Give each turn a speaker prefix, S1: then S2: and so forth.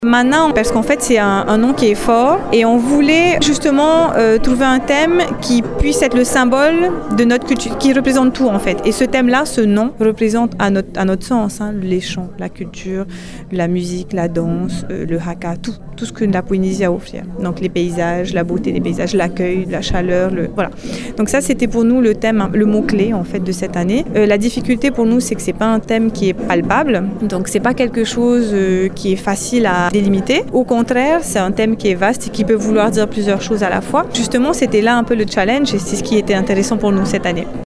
S1: Mana, parce qu'en fait c'est un nom qui est fort et on voulait justement trouver un thème qui puisse être le symbole de notre culture, qui représente tout en fait. Et ce thème-là, ce nom, représente à notre sens, les chants, la culture, la musique, la danse, le haka, tout ce que la Polynésie a à offrir. Donc les paysages, la beauté des paysages, l'accueil, la chaleur, voilà. Donc ça c'était pour nous le thème, le mot-clé en fait de cette année. La difficulté pour nous c'est que c'est pas un thème qui est palpable, donc c'est pas quelque chose qui est facile à délimiter. Au contraire, c'est un thème qui est vaste et qui peut vouloir dire plusieurs choses à la fois. Justement, c'était là un peu le challenge et c'est ce qui était intéressant pour nous cette année.